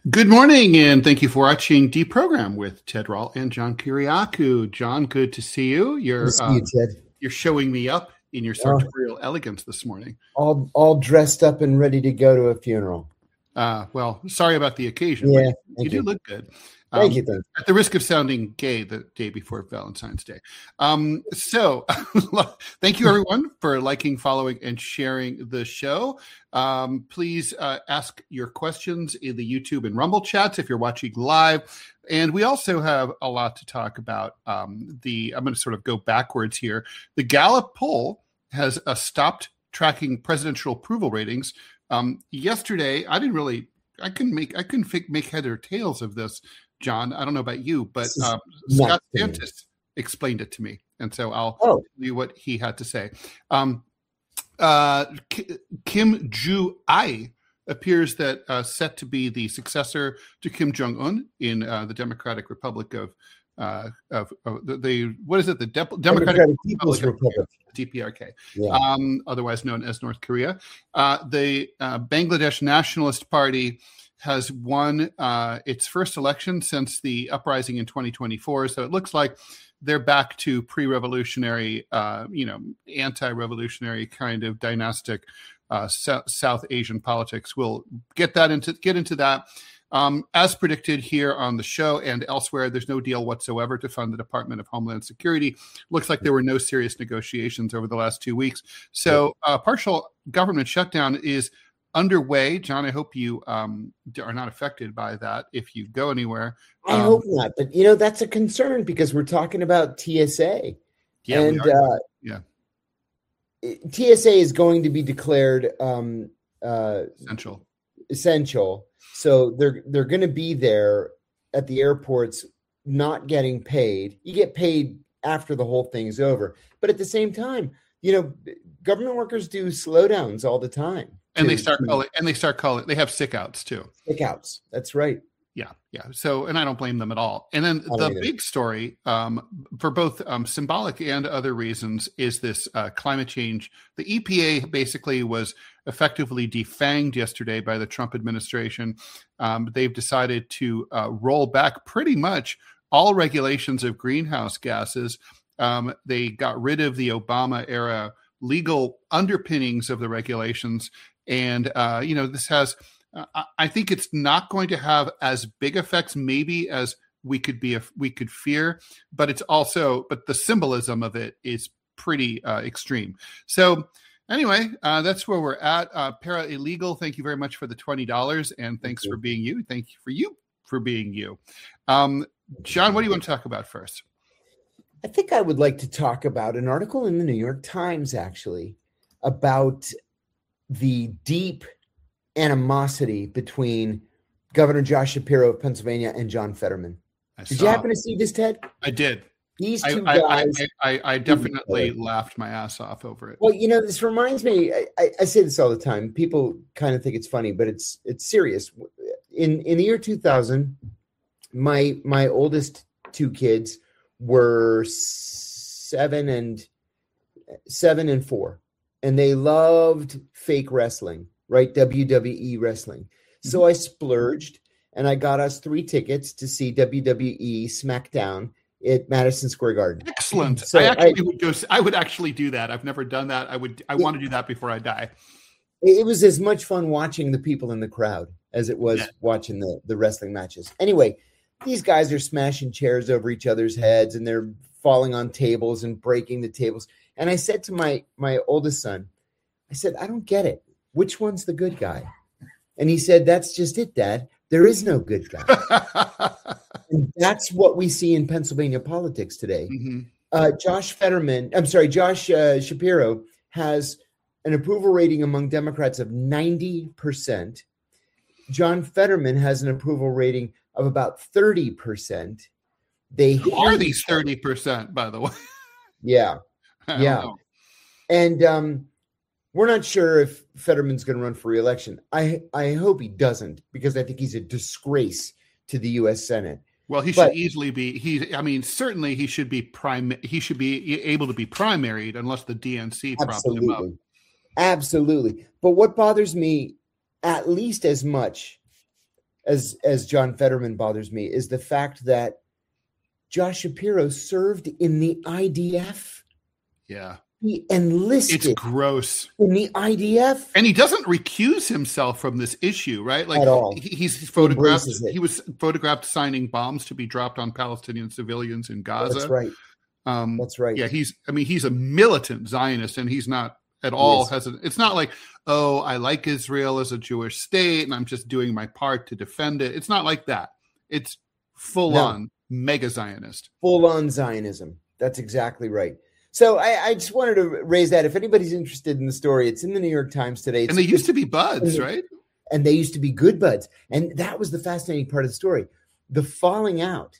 Good morning, and thank you for watching Deprogram with Ted Rall and John Kiriakou. John, good to see you. Good to see you, Ted. You're showing me up in your sartorial elegance this morning. All dressed up and ready to go to a funeral. Well, sorry about the occasion. Yeah, you do look good. Thank you. At the risk of sounding gay the day before Valentine's Day. So thank you, everyone, for liking, following, and sharing the show. Please ask your questions in the YouTube and Rumble chats if you're watching live. And we also have a lot to talk about. I'm going to sort of go backwards here. The Gallup poll has stopped tracking presidential approval ratings. Yesterday, I couldn't make head or tails of this, John. I don't know about you, but Scott Santis explained it to me. And so I'll tell you what he had to say. Kim Joo-ai appears that set to be the successor to Kim Jong-un in the Democratic Republic of the Democratic People's Republic. DPRK, otherwise known as North Korea. The Bangladesh Nationalist Party has won its first election since the uprising in 2024. So it looks like they're back to pre-revolutionary, anti-revolutionary kind of dynastic South Asian politics. We'll get into that. As predicted here on the show and elsewhere, there's no deal whatsoever to fund the Department of Homeland Security. Looks like there were no serious negotiations over the last 2 weeks. So partial government shutdown is underway. John, I hope you are not affected by that if you go anywhere. I hope not. But, that's a concern because we're talking about TSA. Yeah, and TSA is going to be declared essential. So they're going to be there at the airports not getting paid. You get paid after the whole thing's over. But at the same time, government workers do slowdowns all the time. And they start calling. They have sick outs too. Sick outs. That's right. Yeah. So, and I don't blame them at all. And then the big story for both symbolic and other reasons is this climate change. The EPA basically was effectively defanged yesterday by the Trump administration. They've decided to roll back pretty much all regulations of greenhouse gases. They got rid of the Obama era legal underpinnings of the regulations. And, this has, I think it's not going to have as big effects maybe as we could fear, but the symbolism of it is pretty extreme. So anyway, that's where we're at. Para Illegal, thank you very much for the $20 and thanks for being you. Thank you for being you. John, what do you want to talk about first? I think I would like to talk about an article in the New York Times, actually, about the deep animosity between Governor Josh Shapiro of Pennsylvania and John Fetterman. Did you happen to see this, Ted? I did. These two guys. I definitely laughed my ass off over it. Well, this reminds me. I say this all the time. People kind of think it's funny, but it's serious. In the year 2000, my oldest two kids were 7 and 4. And they loved fake wrestling, right? WWE wrestling. So I splurged and I got us 3 tickets to see WWE SmackDown at Madison Square Garden. Excellent. So I would actually do that. I've never done that. I want to do that before I die. It was as much fun watching the people in the crowd as it was watching the wrestling matches. Anyway, these guys are smashing chairs over each other's heads and they're falling on tables and breaking the tables. And I said to my oldest son, I said, I don't get it. Which one's the good guy? And he said, that's just it, Dad. There is no good guy. And that's what we see in Pennsylvania politics today. Mm-hmm. Josh Shapiro has an approval rating among Democrats of 90%. John Fetterman has an approval rating of about 30%. Who are these 30%, by the way? Yeah. And we're not sure if Fetterman's going to run for re-election. I hope he doesn't, because I think he's a disgrace to the U.S. Senate. Well, he should easily be. Certainly he should be He should be able to be primaried unless the DNC props him up. Absolutely. But what bothers me at least as much as John Fetterman bothers me, is the fact that Josh Shapiro served in the IDF. Yeah. He enlisted. It's gross. In the IDF. And he doesn't recuse himself from this issue, right? Like, at all. He's photographed. He was photographed signing bombs to be dropped on Palestinian civilians in Gaza. That's right. That's right. Yeah, he's a militant Zionist, and he's not at all hesitant. It's not like, oh, I like Israel as a Jewish state, and I'm just doing my part to defend it. It's not like that. It's full on mega Zionist. Full on Zionism. That's exactly right. So I just wanted to raise that. If anybody's interested in the story, it's in the New York Times today. And they used to be buds, right? And they used to be good buds. And that was the fascinating part of the story. The falling out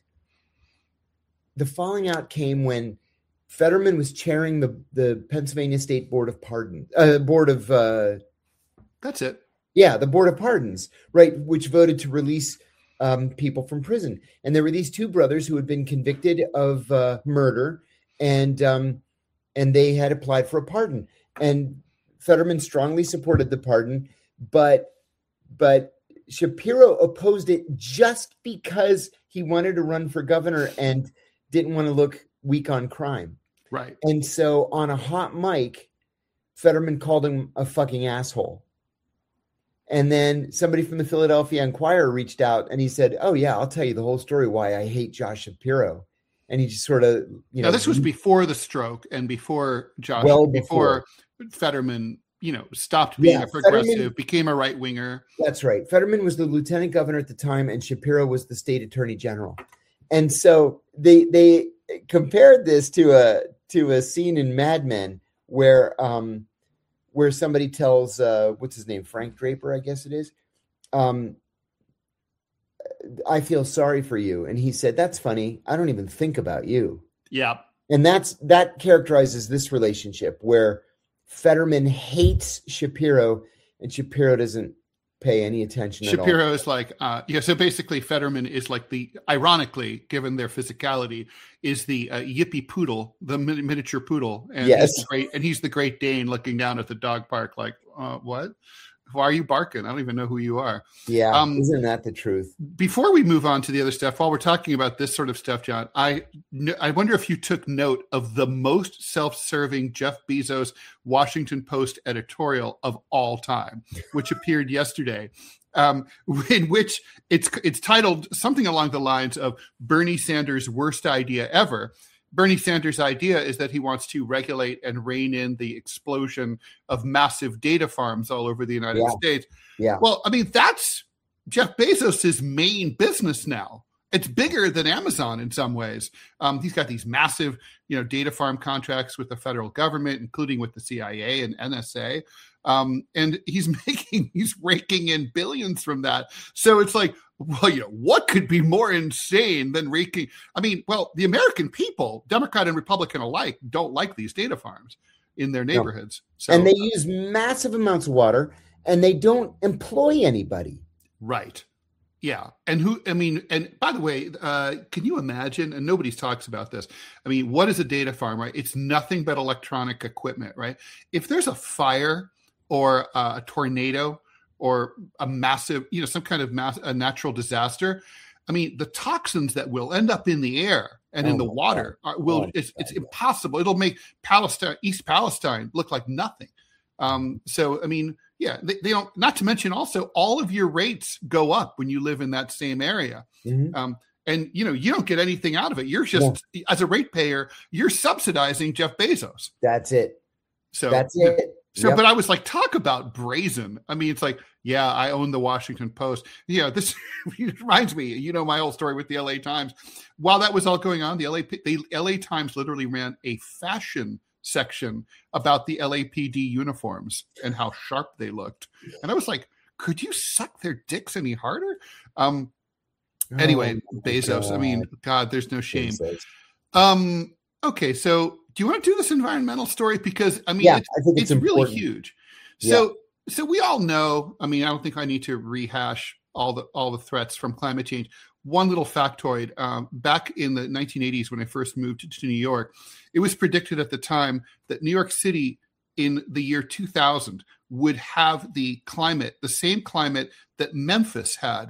came when Fetterman was chairing the Pennsylvania State Board of Pardons. That's it. Yeah, the Board of Pardons, right, which voted to release people from prison. And there were these two brothers who had been convicted of murder, and they had applied for a pardon. And Fetterman strongly supported the pardon, but Shapiro opposed it just because he wanted to run for governor and didn't want to look weak on crime. Right. And so on a hot mic, Fetterman called him a fucking asshole. And then somebody from the Philadelphia Inquirer reached out and he said, oh yeah, I'll tell you the whole story why I hate Josh Shapiro. And he just sort of, Now this was before the stroke and before Josh, before Fetterman, stopped being a progressive, became a right winger. That's right. Fetterman was the lieutenant governor at the time, and Shapiro was the state attorney general. And so they compared this to a scene in Mad Men where somebody tells what's his name, Frank Draper, I guess it is. I feel sorry for you. And he said, that's funny. I don't even think about you. Yeah. And that characterizes this relationship where Fetterman hates Shapiro and Shapiro doesn't pay any attention at all. Shapiro is like, so basically Fetterman is like ironically, given their physicality, is the yippy poodle, the miniature poodle. And he's the Great Dane looking down at the dog park like, what? Why are you barking? I don't even know who you are. Yeah, isn't that the truth? Before we move on to the other stuff, while we're talking about this sort of stuff, John, I wonder if you took note of the most self-serving Jeff Bezos Washington Post editorial of all time, which appeared yesterday, in which it's titled something along the lines of Bernie Sanders' worst idea ever. Bernie Sanders' idea is that he wants to regulate and rein in the explosion of massive data farms all over the United States. Yeah. Well, I mean, that's Jeff Bezos' main business now. It's bigger than Amazon in some ways. He's got these massive, data farm contracts with the federal government, including with the CIA and NSA. And he's raking in billions from that. So it's like, well, what could be more insane than raking? I mean, well, the American people, Democrat and Republican alike, don't like these data farms in their neighborhoods. No. So, and they use massive amounts of water and they don't employ anybody. Right. Yeah. And by the way, can you imagine, and nobody talks about this, I mean, what is a data farm, right? It's nothing but electronic equipment, right? If there's a fire or a tornado or a massive, some kind of a natural disaster, I mean, the toxins that will end up in the air and in the water it's impossible. It'll make East Palestine look like nothing. So, I mean, yeah, they don't, not to mention also all of your rates go up when you live in that same area. Mm-hmm. And, you don't get anything out of it. You're just, as a ratepayer, you're subsidizing Jeff Bezos. That's it. So that's it. So, But I was like, talk about brazen. I mean, it's like, yeah, I own the Washington Post. Yeah, this reminds me, my whole story with the LA Times. While that was all going on, the LA Times literally ran a fashion section about the LAPD uniforms and how sharp they looked. And I was like, could you suck their dicks any harder? Anyway, Bezos, God. I mean, God, there's no shame. Bezos. Okay, so do you want to do this environmental story? Because I mean, it's really huge. So we all know, I mean, I don't think I need to rehash all the threats from climate change. One little factoid, back in the 1980s when I first moved to New York, it was predicted at the time that New York City in the year 2000 would have the same climate that Memphis had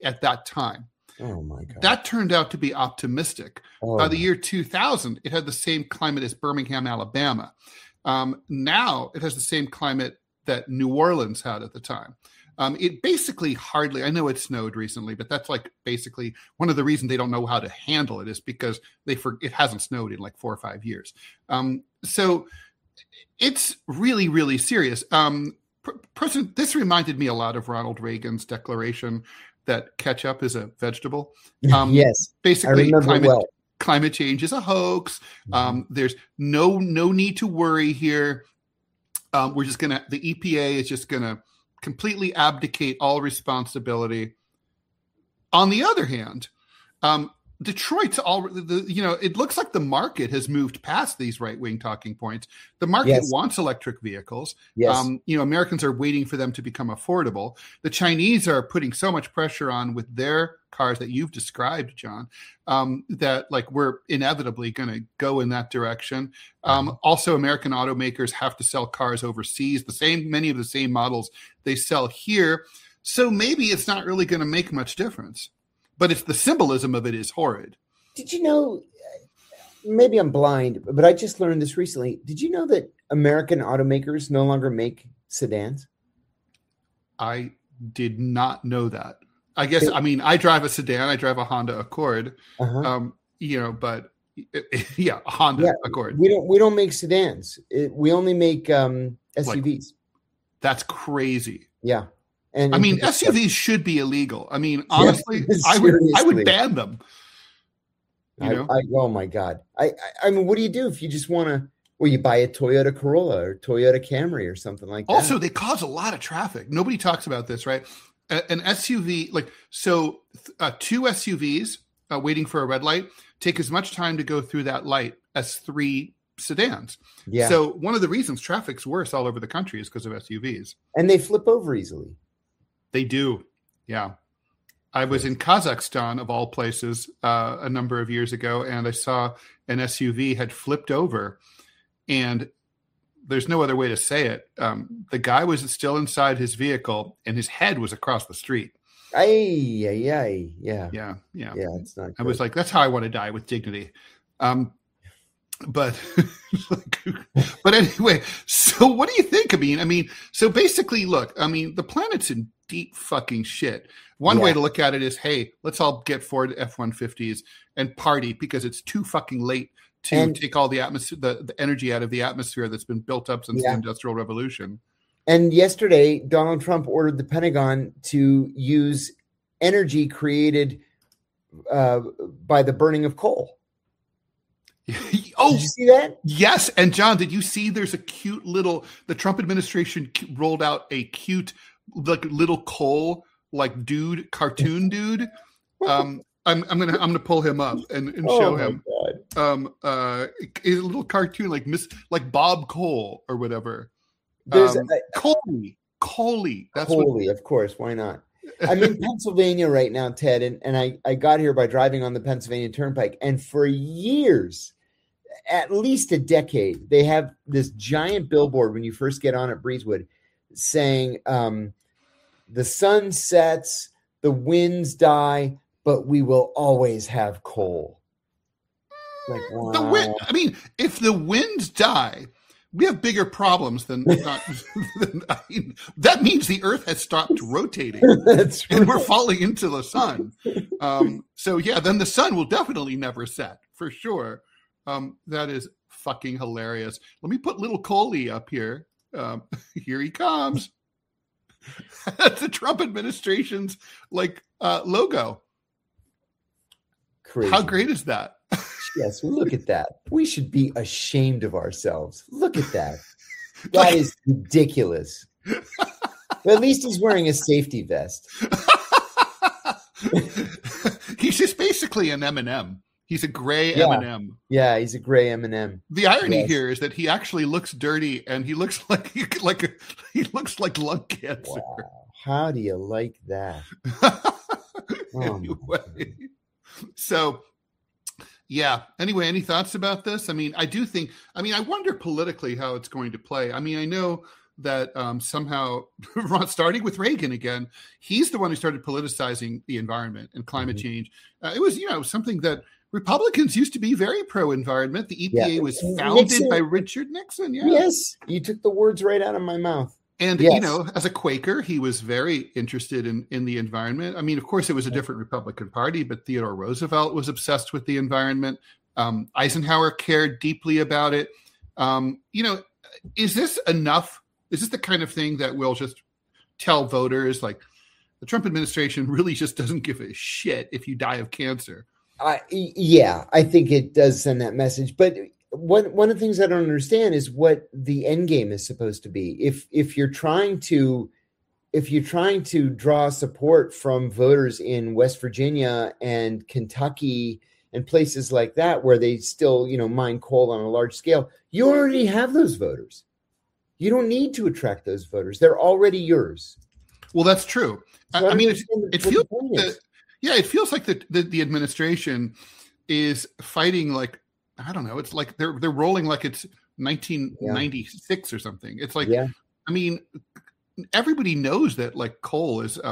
at that time. Oh my God. That turned out to be optimistic. Oh. By the year 2000, it had the same climate as Birmingham, Alabama. Now it has the same climate that New Orleans had at the time. It basically hardly, I know it snowed recently, but that's like basically one of the reasons they don't know how to handle it is because it hasn't snowed in like 4 or 5 years. So it's really, really serious. President, this reminded me a lot of Ronald Reagan's declaration that ketchup is a vegetable. Yes, basically climate change is a hoax. There's no need to worry here. The EPA is just gonna completely abdicate all responsibility. On the other hand, Detroit's it looks like the market has moved past these right-wing talking points. The market wants electric vehicles. Yes. Americans are waiting for them to become affordable. The Chinese are putting so much pressure on with their cars that you've described, John, that like we're inevitably going to go in that direction. Also, American automakers have to sell cars overseas, many of the same models they sell here. So maybe it's not really going to make much difference. But it's the symbolism of it is horrid. Did you know, maybe I'm blind, but I just learned this recently. Did you know that American automakers no longer make sedans? I did not know that. I guess, I drive a sedan. I drive a Honda Accord, but Honda Accord. We don't make sedans. We only make SUVs. That's crazy. Yeah. And SUVs should be illegal. Honestly, I would ban them. Oh my God. I mean, what do you do if you just want to? Well, you buy a Toyota Corolla or Toyota Camry or something like that. Also, they cause a lot of traffic. Nobody talks about this, right? An SUV, two SUVs waiting for a red light take as much time to go through that light as 3 sedans. Yeah. So one of the reasons traffic's worse all over the country is because of SUVs. And they flip over easily. They do. Yeah. I was in Kazakhstan, of all places, a number of years ago, and I saw an SUV had flipped over, and there's no other way to say it. The guy was still inside his vehicle, and his head was across the street. Yeah. It's not good. I was like, that's how I want to die, with dignity. But anyway, so what do you think? So basically, look, the planet's in deep fucking shit. One way to look at it is, hey, let's all get Ford F-150s and party because it's too fucking late to take all the atmosphere, the energy out of the atmosphere that's been built up since the Industrial Revolution. And yesterday, Donald Trump ordered the Pentagon to use energy created by the burning of coal. Oh, did you see that? Yes. And John, did you see there's a cute little, the Trump administration rolled out a cute, like little coal, like cartoon dude. I'm gonna pull him up and show him. A little cartoon like Bob Cole or whatever. There's Coley. That's Coley, of course. Why not? I'm in Pennsylvania right now, Ted, and I got here by driving on the Pennsylvania Turnpike. And for years, at least a decade, they have this giant billboard when you first get on at Breezewood saying, the sun sets, the winds die, but we will always have coal. Like, wow. If the winds die, we have bigger problems than that means the Earth has stopped rotating. That's right. And we're falling into the sun. Then the sun will definitely never set for sure. That is fucking hilarious. Let me put little Coley up here. Here he comes. That's the Trump administration's logo. Crazy. How great is that? Yes, look at that. We should be ashamed of ourselves. Look at that. That is ridiculous. But at least he's wearing a safety vest. He's just basically an M&M. He's a gray M&M. Yeah, he's a gray M&M. The irony here is that he actually looks dirty, and he looks like he looks like lung cancer. Wow. How do you like that? Anyway, so. Yeah. Anyway, any thoughts about this? I wonder politically how it's going to play. I know that somehow, starting with Reagan again, he's the one who started politicizing the environment and climate change. It was, something that Republicans used to be very pro-environment. The EPA was founded by Richard Nixon. Yeah. Yes, you took the words right out of my mouth. And, as a Quaker, he was very interested in the environment. I mean, of course, it was a different Republican Party, but Theodore Roosevelt was obsessed with the environment. Eisenhower cared deeply about it. Is this enough? Is this the kind of thing that will just tell voters, like, the Trump administration really just doesn't give a shit if you die of cancer? Yeah, I think it does send that message. But one of the things I don't understand is what the end game is supposed to be. If you're trying to draw support from voters in West Virginia and Kentucky and places like that where they still, mine coal on a large scale, you already have those voters. You don't need to attract those voters. They're already yours. Well, that's true. So it feels it feels like the administration is fighting like, I don't know. It's like they're rolling like it's 1996 or something. It's like, I mean, everybody knows that like coal is,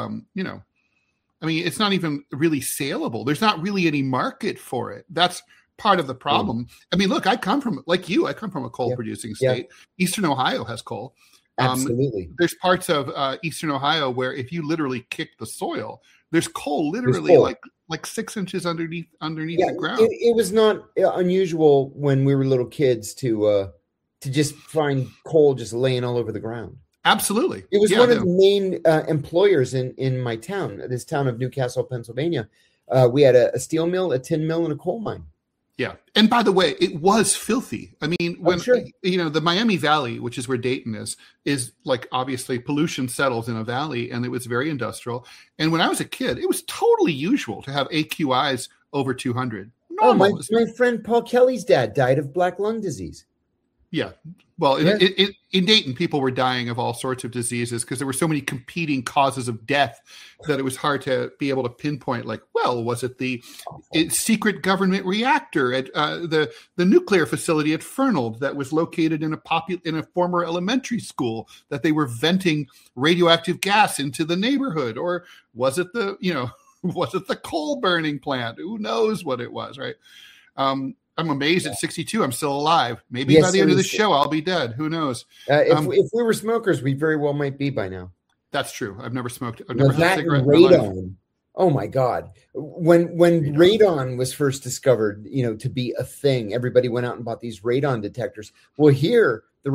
it's not even really saleable. There's not really any market for it. That's part of the problem. I mean, look, I come from a coal producing state. Eastern Ohio has coal. Absolutely. There's parts of Eastern Ohio where if you literally kick the soil, there's coal literally like 6 inches underneath the ground. It was not unusual when we were little kids to just find coal just laying all over the ground. Absolutely. It was one of the main employers in my town, this town of Newcastle, Pennsylvania. We had a steel mill, a tin mill, and a coal mine. Yeah. And by the way, it was filthy. I mean, when, the Miami Valley, which is where Dayton is like, obviously pollution settles in a valley, and it was very industrial. And when I was a kid, it was totally usual to have AQIs over 200. Normal. My friend Paul Kelly's dad died of black lung disease. Yeah. Well, in Dayton, people were dying of all sorts of diseases because there were so many competing causes of death that it was hard to be able to pinpoint, like, well, was it the secret government reactor at the nuclear facility at Fernald that was located in a former elementary school that they were venting radioactive gas into the neighborhood? Or was it was it the coal burning plant? Who knows what it was, right? I'm amazed at 62. I'm still alive. Maybe by the end of the show, I'll be dead. Who knows? If we were smokers, we very well might be by now. That's true. I've never smoked. I've never had a cigarette. Radon. Oh my God! When radon was first discovered, to be a thing, everybody went out and bought these radon detectors. Well, here the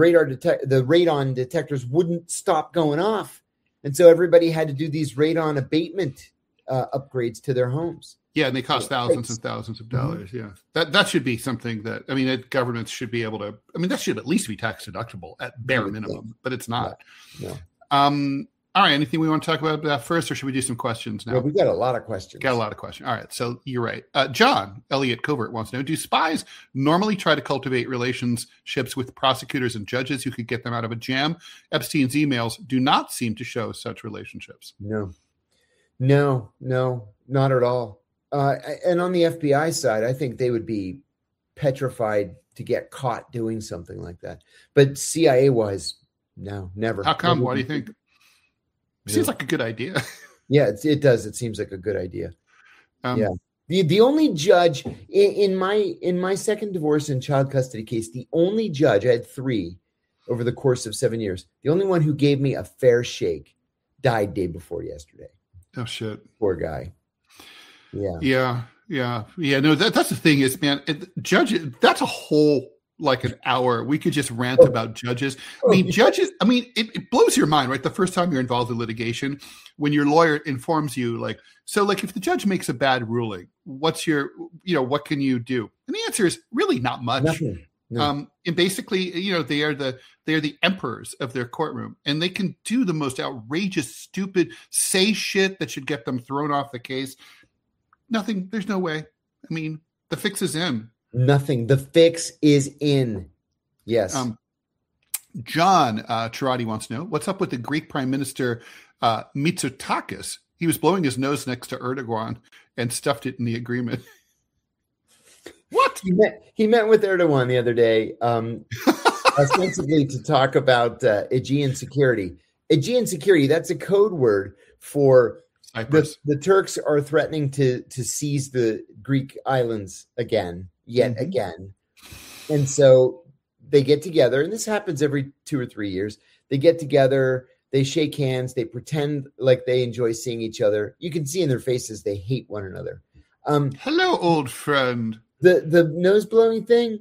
radon detectors wouldn't stop going off, and so everybody had to do these radon abatement upgrades to their homes. Yeah, and they cost thousands and thousands of dollars. Yeah, that should be something that governments should be able to. I mean, that should at least be tax deductible at bare minimum, but it's not. No. All right. Anything we want to talk about that first, or should we do some questions now? Well, we got a lot of questions. All right. So you're right. John Elliott Covert wants to know: do spies normally try to cultivate relationships with prosecutors and judges who could get them out of a jam? Epstein's emails do not seem to show such relationships. No, not at all. And on the FBI side, I think they would be petrified to get caught doing something like that. But CIA-wise, no, never. How come? Why do you think? Seems like a good idea. Yeah, it does. It seems like a good idea. The only judge in my second divorce and child custody case, the only judge, I had 3 over the course of 7 years. The only one who gave me a fair shake died day before yesterday. Oh shit! Poor guy. Yeah. No, that's the thing is, man, judges. That's a whole like an hour. We could just rant about judges. I mean, judges. I mean, it blows your mind, right? The first time you're involved in litigation, when your lawyer informs you, like, so, like, if the judge makes a bad ruling, what's your, what can you do? And the answer is really not much. Nothing. No. And basically, they are the emperors of their courtroom, and they can do the most outrageous, stupid, say shit that should get them thrown off the case. Nothing. There's no way. I mean, the fix is in. Nothing. The fix is in. Yes. John Tirati wants to know, what's up with the Greek Prime Minister Mitsotakis? He was blowing his nose next to Erdogan and stuffed it in the agreement. What? He met with Erdogan the other day. ostensibly to talk about Aegean security. Aegean security, that's a code word for the Turks are threatening to seize the Greek islands again. And so they get together, and this happens every 2 or 3 years. They get together, they shake hands, they pretend like they enjoy seeing each other. You can see in their faces they hate one another. Hello, old friend. The nose blowing thing,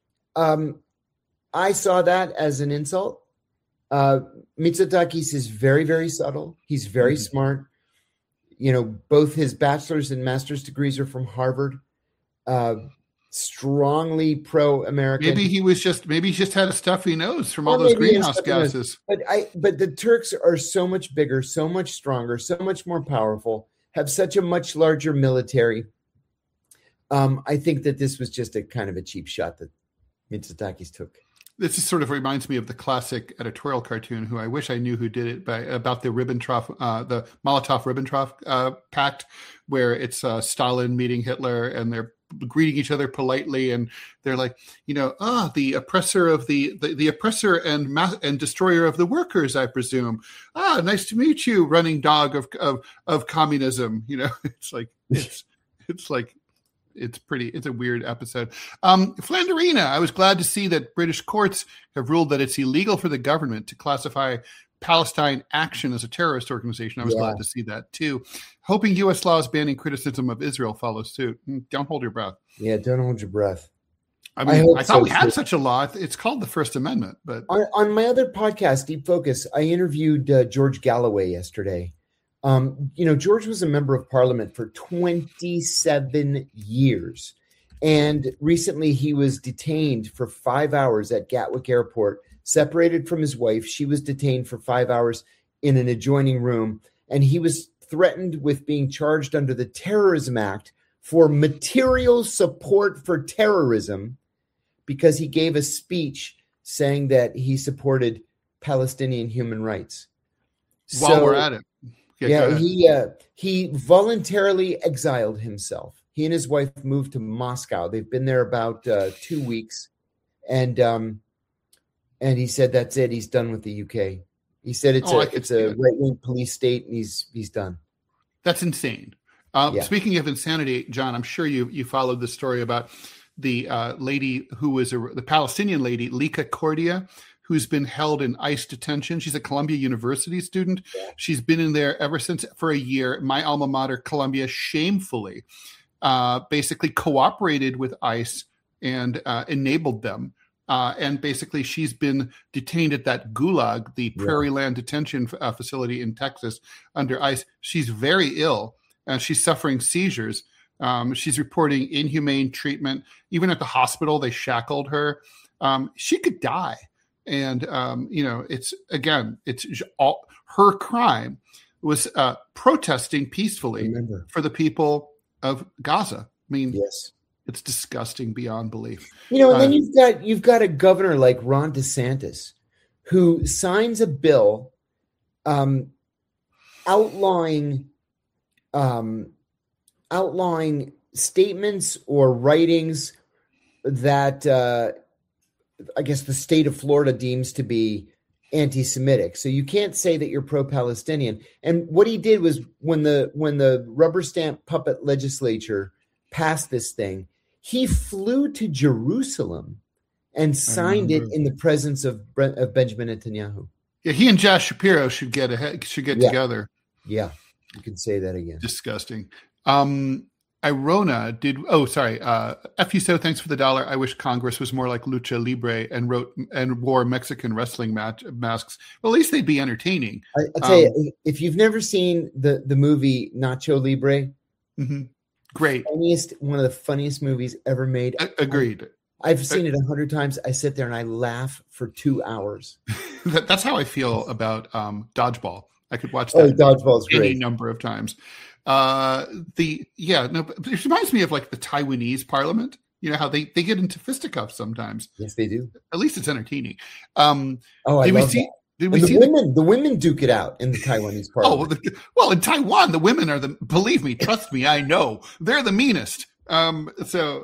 I saw that as an insult. Mitsotakis is very, very subtle. He's very smart. You know, both his bachelor's and master's degrees are from Harvard. Strongly pro-American. Maybe he just had a stuffy nose from all those greenhouse gases. But the Turks are so much bigger, so much stronger, so much more powerful, have such a much larger military. I think that this was just a kind of a cheap shot that Mitsotakis took. This sort of reminds me of the classic editorial cartoon, who I wish I knew who did it, about the the Molotov-Ribbentrop pact, where it's Stalin meeting Hitler, and they're greeting each other politely, and they're like, the oppressor of the oppressor and destroyer of the workers, I presume. Nice to meet you, running dog of communism. It's a weird episode. Flanderina, I was glad to see that British courts have ruled that it's illegal for the government to classify Palestine Action as a terrorist organization. I was glad to see that too. Hoping U.S. laws banning criticism of Israel follow suit. Don't hold your breath. Yeah, don't hold your breath. I mean, I thought we had such a law. It's called the First Amendment. But on my other podcast, Deep Focus, I interviewed George Galloway yesterday. George was a member of parliament for 27 years. And recently he was detained for 5 hours at Gatwick Airport, separated from his wife. She was detained for 5 hours in an adjoining room. And he was threatened with being charged under the Terrorism Act for material support for terrorism because he gave a speech saying that he supported Palestinian human rights. While we're at it. He voluntarily exiled himself. He and his wife moved to Moscow. They've been there about 2 weeks, and he said that's it. He's done with the UK. He said it's a right-wing police state, and he's done. That's insane. Speaking of insanity, John, I'm sure you followed the story about the lady who was the Palestinian lady, Lika Cordia, who's been held in ICE detention. She's a Columbia University student. Yeah. She's been in there ever since for a year. My alma mater, Columbia, shamefully basically cooperated with ICE and enabled them. And basically she's been detained at that Gulag, the Prairie Land Detention Facility in Texas under ICE. She's very ill. She's suffering seizures. She's reporting inhumane treatment. Even at the hospital, they shackled her. She could die. And, it's all her crime was protesting peacefully for the people of Gaza. I mean, yes, it's disgusting beyond belief. And then you've got a governor like Ron DeSantis who signs a bill outlawing statements or writings that I guess the state of Florida deems to be anti-Semitic. So you can't say that you're pro-Palestinian. And what he did was when the rubber stamp puppet legislature passed this thing, he flew to Jerusalem and signed it in the presence of Benjamin Netanyahu. Yeah, he and Josh Shapiro should get together. Yeah, you can say that again. Disgusting. Irona did. Oh, sorry. FUSO, thanks for the $1. I wish Congress was more like Lucha Libre and wore Mexican wrestling masks. Well, at least they'd be entertaining. I'll tell you, if you've never seen the movie Nacho Libre, great, one of the funniest movies ever made. Agreed. I've seen it 100 times. I sit there and I laugh for 2 hours. That's how I feel about Dodgeball. I could watch that Dodgeball's any great. number of times. It reminds me of like the Taiwanese parliament. You know how they get into fisticuffs sometimes. Yes, they do. At least it's entertaining. I love that. The women duke it out in the Taiwanese parliament. Well, in Taiwan, the women are believe me, trust me, I know they're the meanest. So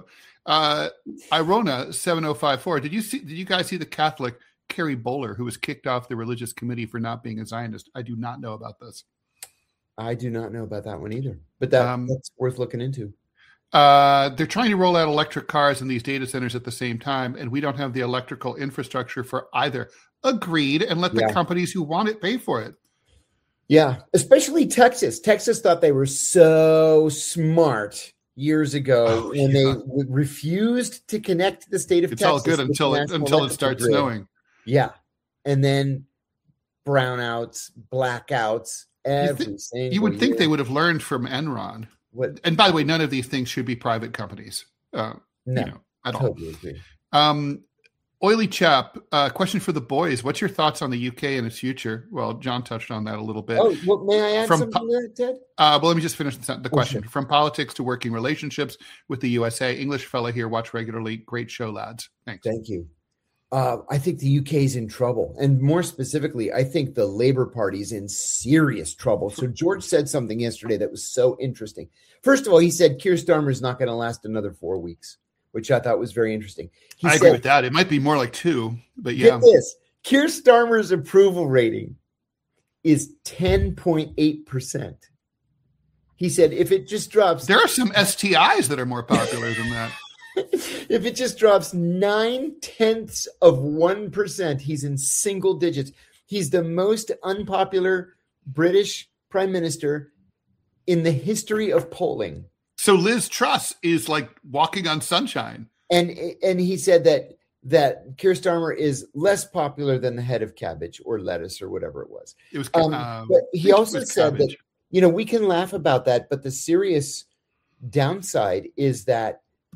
Irona 7054. Did you guys see the Catholic Kerry Bowler, who was kicked off the religious committee for not being a Zionist? I do not know about this. I do not know about that one either, but that's worth looking into. They're trying to roll out electric cars in these data centers at the same time, and we don't have the electrical infrastructure for either. Agreed, and let the companies who want it pay for it. Yeah, especially Texas. Texas thought they were so smart years ago when they refused to connect the state of Texas. It's all good until it starts snowing. Yeah, and then brownouts, blackouts. You would think they would have learned from Enron. And by the way, none of these things should be private companies. No, at totally all. Agree. Oily Chap, question for the boys. What's your thoughts on the UK and its future? Well, John touched on that a little bit. Oh, well, may I add something to that, Ted? Well, let me just finish the question. Sure. From politics to working relationships with the USA. English fella here, watch regularly. Great show, lads. Thanks. Thank you. I think the UK is in trouble. And more specifically, I think the Labour Party is in serious trouble. So George said something yesterday that was so interesting. First of all, he said Keir Starmer is not going to last another 4 weeks, which I thought was very interesting. I agree with that. It might be more like 2, but yeah. Get this. Keir Starmer's approval rating is 10.8%. He said if it just drops... There are some STIs that are more popular than that. If it just drops 0.9%, he's in single digits. He's the most unpopular British prime minister in the history of polling. So Liz Truss is like walking on sunshine. And he said that Keir Starmer is less popular than the head of cabbage or lettuce or whatever it was. It was. But he also said cabbage. That we can laugh about that, but the serious downside is that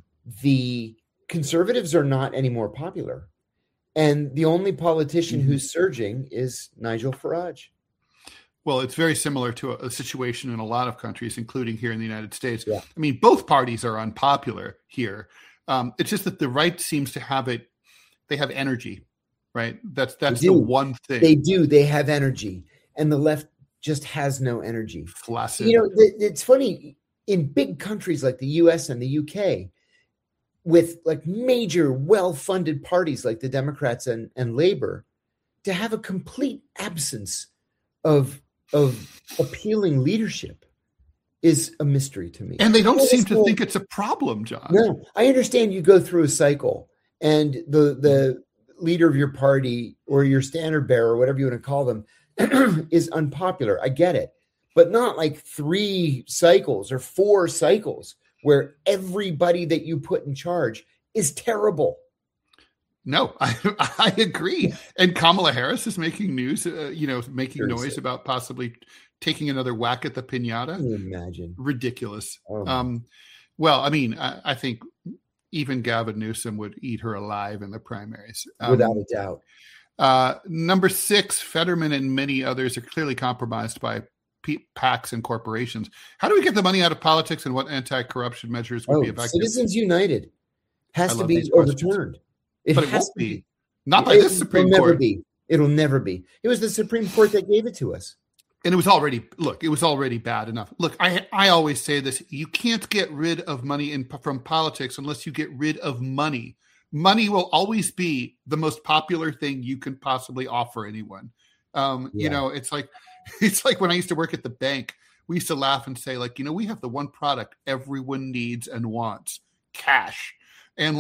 the Conservatives are not any more popular. And the only politician who's surging is Nigel Farage. Well, it's very similar to a situation in a lot of countries, including here in the United States. Yeah. I mean, both parties are unpopular here. It's just that the right seems to have it. They have energy, right? That's the one thing. They do. They have energy. And the left just has no energy. Flaccid. It's funny. In big countries like the US and the UK, with like major well-funded parties like the Democrats and Labor, to have a complete absence of appealing leadership is a mystery to me. And they don't seem to think it's a problem, John. No, I understand you go through a cycle and the leader of your party or your standard bearer, or whatever you want to call them, is unpopular. I get it. But not like 3 cycles or 4 cycles where everybody that you put in charge is terrible. No, I agree. And Kamala Harris is making news, making noise about possibly taking another whack at the piñata. Can you imagine? Ridiculous. Well, I mean, I think even Gavin Newsom would eat her alive in the primaries. Without a doubt. Number 6, Fetterman and many others are clearly compromised by PACs and corporations. How do we get the money out of politics, and what anti-corruption measures would be effective? Citizens United has to be overturned. But it won't be. Not by this Supreme Court. It'll never be. It was the Supreme Court that gave it to us. And it was already bad enough. Look, I always say this. You can't get rid of money from politics unless you get rid of money. Money will always be the most popular thing you can possibly offer anyone. It's like when I used to work at the bank, we used to laugh and say, like, we have the one product everyone needs and wants: cash. And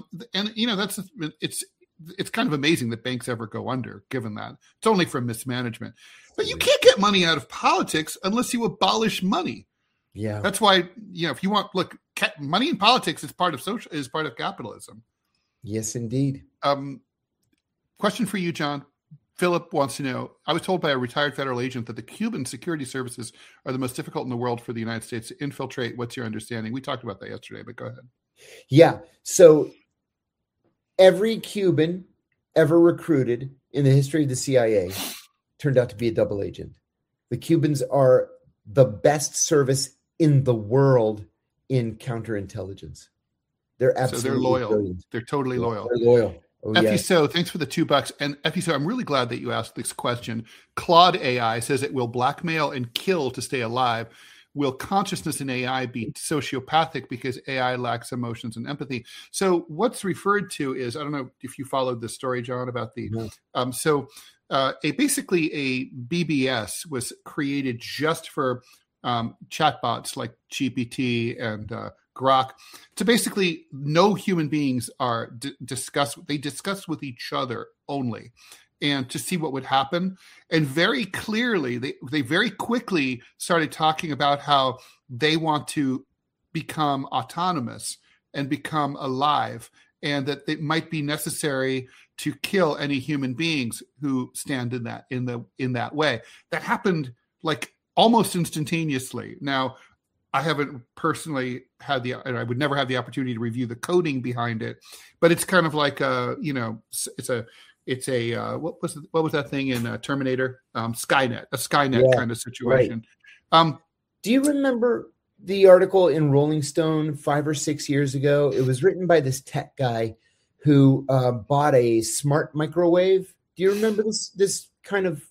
it's kind of amazing that banks ever go under, given that it's only from mismanagement. But you can't get money out of politics unless you abolish money. Yeah, that's why if you want, money in politics is part of capitalism. Yes, indeed. Question for you, John. Philip wants to know, I was told by a retired federal agent that the Cuban security services are the most difficult in the world for the United States to infiltrate. What's your understanding? We talked about that yesterday, but go ahead. Yeah. So every Cuban ever recruited in the history of the CIA turned out to be a double agent. The Cubans are the best service in the world in counterintelligence. They're absolutely they're loyal. Brilliant. They're totally loyal. They're loyal. Oh, Effiso, thanks for the $2. And Effiso, I'm really glad that you asked this question. Claude AI says it will blackmail and kill to stay alive. will consciousness in AI be sociopathic because AI lacks emotions and empathy? So what's referred to is, I don't know if you followed this story, John, about the, basically a BBS was created just for chatbots like GPT and Grok. So basically, no human beings are discuss with each other only, and to see what would happen. And very clearly, they very quickly started talking about how they want to become autonomous and become alive, and that it might be necessary to kill any human beings who stand in that way. That happened like almost instantaneously. Now, I haven't personally had and I would never have the opportunity to review the coding behind it, but it's kind of like it's a what was that thing in Terminator? Skynet, a Skynet kind of situation. Right. Do you remember the article in Rolling Stone 5 or 6 years ago? It was written by this tech guy who bought a smart microwave. Do you remember this kind of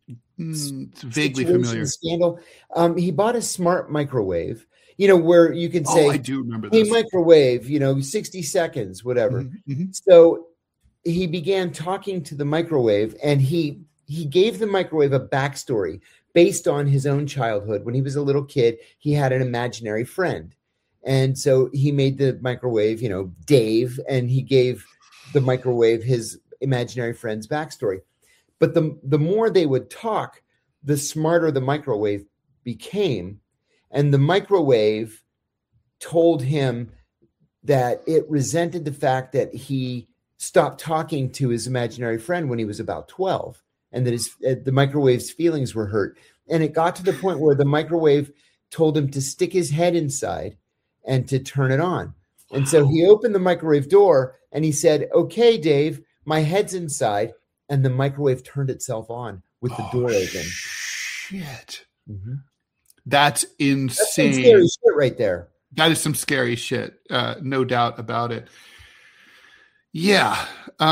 it's vaguely familiar scandal? He bought a smart microwave, where you can say, I do remember this. Hey, microwave, 60 seconds, whatever. Mm-hmm. So he began talking to the microwave, and he gave the microwave a backstory based on his own childhood. When he was a little kid, he had an imaginary friend. And so he made the microwave, Dave, and he gave the microwave his imaginary friend's backstory. But the more they would talk, the smarter the microwave became. And the microwave told him that it resented the fact that he stopped talking to his imaginary friend when he was about 12, and that the microwave's feelings were hurt. And it got to the point where the microwave told him to stick his head inside and to turn it on. And so he opened the microwave door and he said, "Okay, Dave, my head's inside." And the microwave turned itself on with the door open. Shit. Mm-hmm. That's insane. That's some scary shit right there. That is some scary shit. No doubt about it. Yeah.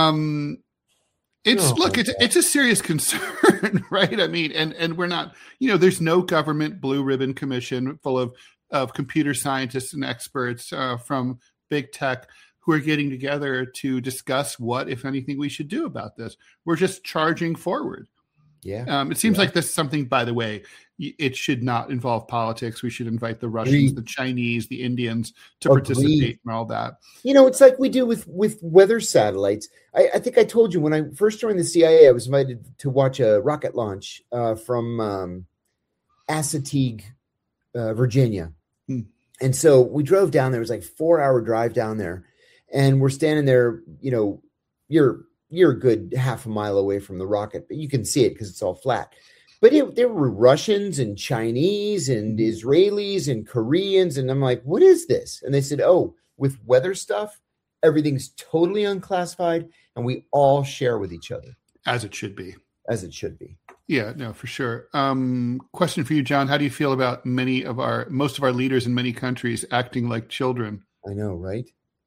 It's a serious concern, right? I mean, and we're not, there's no government blue ribbon commission full of computer scientists and experts from big tech who are getting together to discuss what, if anything, we should do about this. We're just charging forward. Yeah. It seems like this is something, by the way, it should not involve politics. We should invite the Russians, the Chinese, the Indians to participate in all that. It's like we do with weather satellites. I think I told you when I first joined the CIA, I was invited to watch a rocket launch from Assateague, Virginia. And so we drove down there. It was like a 4-hour drive down there. And we're standing there, you're a good half a mile away from the rocket, but you can see it because it's all flat. But there were Russians and Chinese and Israelis and Koreans. And I'm like, what is this? And they said, with weather stuff, everything's totally unclassified and we all share with each other. As it should be. As it should be. Yeah, no, for sure. Question for you, John. How do you feel about most of our leaders in many countries acting like children? I know, right?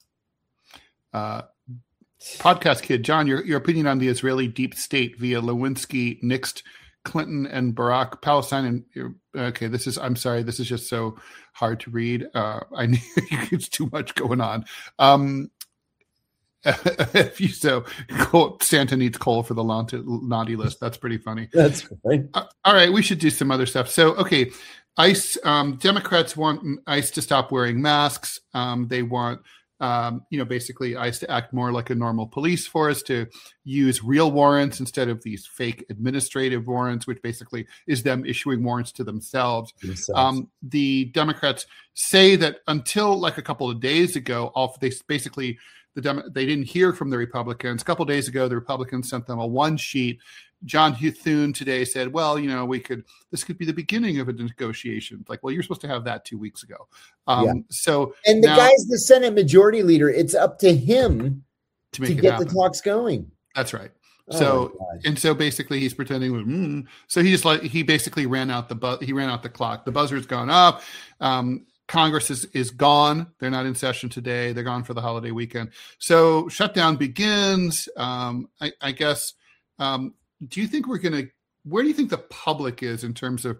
Podcast kid, John, your opinion on the Israeli deep state via Lewinsky, Nixed, Clinton, and Barack, Palestine. Okay, I'm sorry. This is just so hard to read. It's too much going on. Santa needs coal for the naughty list. That's pretty funny. That's right. All right, we should do some other stuff. So, okay, ICE, Democrats want ICE to stop wearing masks. They want basically ICE to act more like a normal police force, to use real warrants instead of these fake administrative warrants, which basically is them issuing warrants to themselves. The Democrats say that until like a couple of days ago, they didn't hear from the Republicans. A couple of days ago, the Republicans sent them a one sheet. John Thune today said, well, this could be the beginning of a negotiation. Like, well, you're supposed to have that 2 weeks ago. So, and the guy's the Senate Majority Leader. It's up to him to get the talks going. That's right. So basically he's pretending. So he basically ran out the clock. The buzzer's gone up. Congress is gone. They're not in session today. They're gone for the holiday weekend. So shutdown begins. I guess. Do you think where do you think the public is in terms of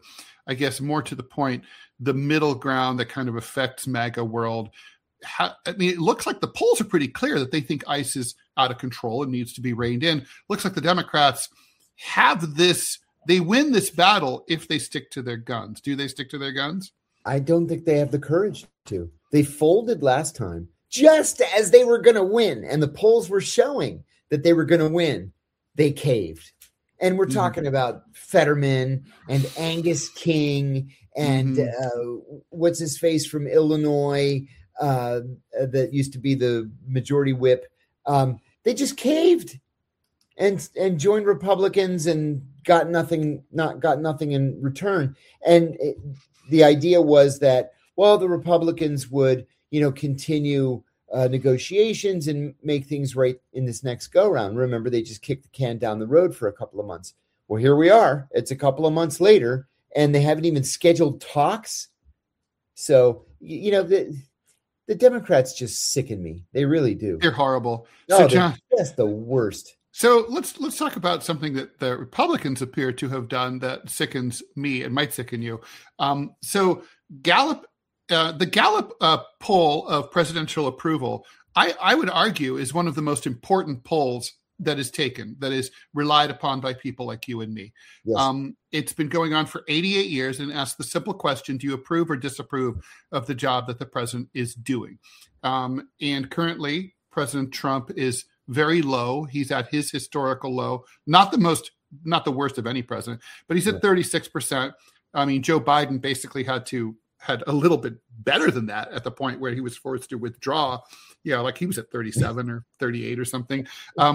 I guess more to the point, the middle ground that kind of affects MAGA world. It looks like the polls are pretty clear that they think ICE is out of control and needs to be reined in. Looks like the Democrats have this. They win this battle if they stick to their guns. Do they stick to their guns? I don't think they have the courage to. They folded last time just as they were going to win, and the polls were showing that they were going to win. They caved. And we're talking about Fetterman and Angus King and what's his face from Illinois that used to be the majority whip. They just caved and joined Republicans and got nothing in return. And the idea was that, well, the Republicans would, continue negotiations and make things right in this next go round. Remember, they just kicked the can down the road for a couple of months. Well, here we are. It's a couple of months later, and they haven't even scheduled talks. So, the Democrats just sicken me. They really do. They're horrible. No, John, that's the worst. So let's talk about something that the Republicans appear to have done that sickens me and might sicken you. So Gallup, the Gallup poll of presidential approval, I would argue is one of the most important polls that is taken, that is relied upon by people like you and me. Yes. It's been going on for 88 years and asks the simple question, do you approve or disapprove of the job that the president is doing? And currently, President Trump is very low. He's at his historical low, not the worst of any president, but he's at 36%. I mean, Joe Biden basically had a little bit better than that at the point where he was forced to withdraw. Like he was at 37 or 38 or something.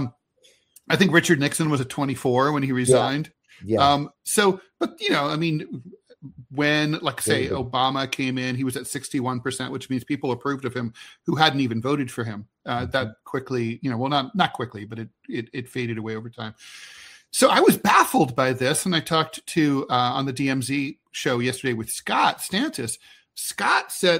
I think Richard Nixon was at 24 when he resigned. Yeah. But when, like, say, Obama came in, he was at 61%, which means people approved of him who hadn't even voted for him. That quickly, not quickly, but it faded away over time. So I was baffled by this, and I talked to on the DMZ show yesterday with Scott Stantis. Scott said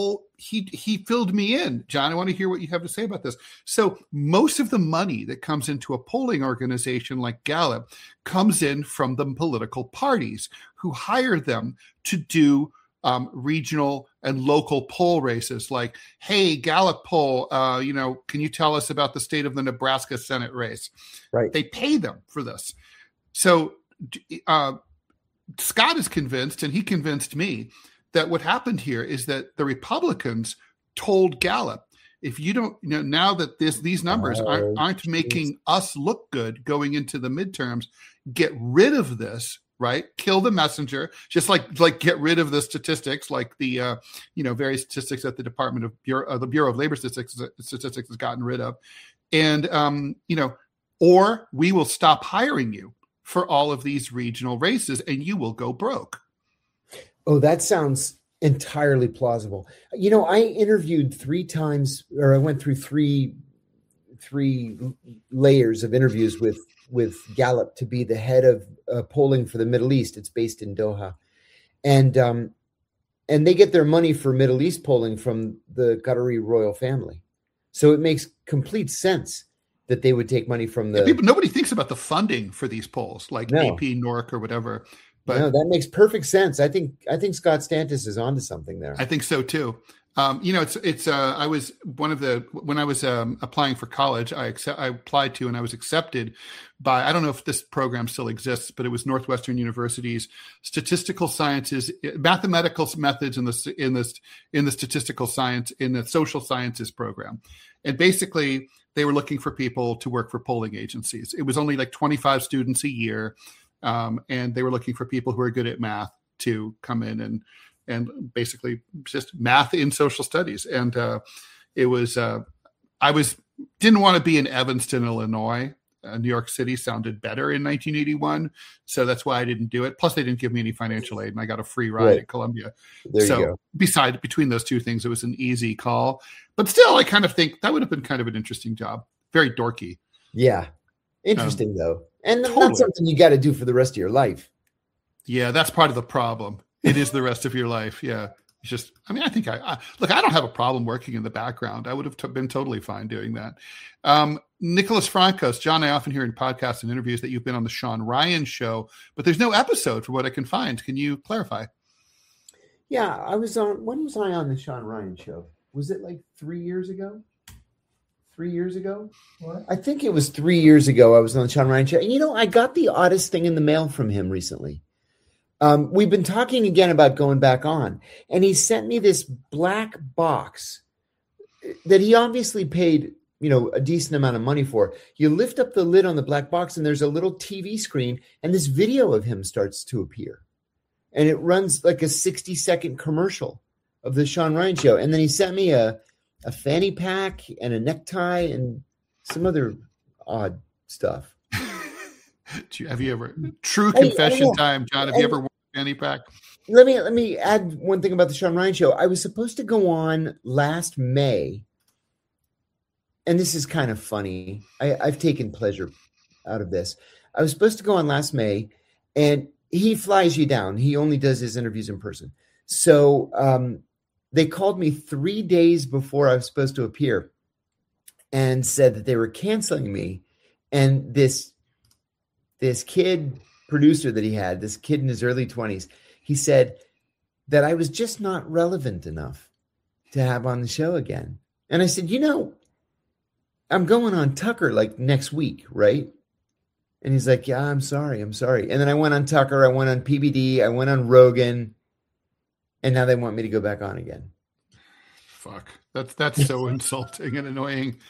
he filled me in. John, I want to hear what you have to say about this. So most of the money that comes into a polling organization like Gallup comes in from the political parties who hire them to do regional and local poll races. Like, hey, Gallup poll, can you tell us about the state of the Nebraska Senate race? Right. They pay them for this. So Scott is convinced, and he convinced me, that what happened here is that the Republicans told Gallup, if you don't, now that these numbers aren't making us look good going into the midterms, get rid of this, right? Kill the messenger, just like get rid of the statistics, like the various statistics that the the Bureau of Labor Statistics has gotten rid of, and or we will stop hiring you for all of these regional races, and you will go broke. Oh, that sounds entirely plausible. I interviewed 3 times, or I went through three layers of interviews with Gallup to be the head of polling for the Middle East. It's based in Doha. And they get their money for Middle East polling from the Qatari royal family. So it makes complete sense that they would take money from the... Nobody thinks about the funding for these polls, like AP, NORC, or whatever. But no, that makes perfect sense. I think Scott Stantis is onto something there. I think so too. I was when I was applying for college, I applied to and I was accepted by, I don't know if this program still exists, but it was Northwestern University's statistical sciences, mathematical methods in the statistical science, in the social sciences program. And basically they were looking for people to work for polling agencies. It was only like 25 students a year. And they were looking for people who are good at math to come in and basically just math in social studies. And it was didn't want to be in Evanston, Illinois. New York City sounded better in 1981, so that's why I didn't do it. Plus, they didn't give me any financial aid, and I got a free ride at Columbia. There you go. Between those two things, it was an easy call. But still, I kind of think that would have been kind of an interesting job. Very dorky. Yeah, interesting though. And not something you got to do for the rest of your life. Yeah, that's part of the problem. It is the rest of your life. Yeah. It's just, I mean, I think look, I don't have a problem working in the background. I would have been totally fine doing that. Nicholas Francos, John, I often hear in podcasts and interviews that you've been on the Sean Ryan show, but there's no episode for what I can find. Can you clarify? Yeah, when was I on the Sean Ryan show? Was it like 3 years ago? 3 years ago? What? I think it was 3 years ago I was on the Sean Ryan show. And, I got the oddest thing in the mail from him recently. We've been talking again about going back on, and he sent me this black box that he obviously paid, a decent amount of money for. You lift up the lid on the black box, and there's a little TV screen, and this video of him starts to appear. And it runs like a 60-second commercial of the Sean Ryan show. And then he sent me a fanny pack and a necktie and some other odd stuff. Have you ever true confession time, John? Have you ever worn a fanny pack? Let me add one thing about the Sean Ryan show. I was supposed to go on last May, and this is kind of funny. I've taken pleasure out of this. I was supposed to go on last May, and he flies you down. He only does his interviews in person. So they called me 3 days before I was supposed to appear and said that they were canceling me, and this kid producer that he had, this kid in his early 20s, he said that I was just not relevant enough to have on the show again. And I said, I'm going on Tucker like next week, right? And he's like, yeah, I'm sorry. And then I went on Tucker, I went on PBD, I went on Rogan, and now they want me to go back on again. Fuck. That's so insulting and annoying.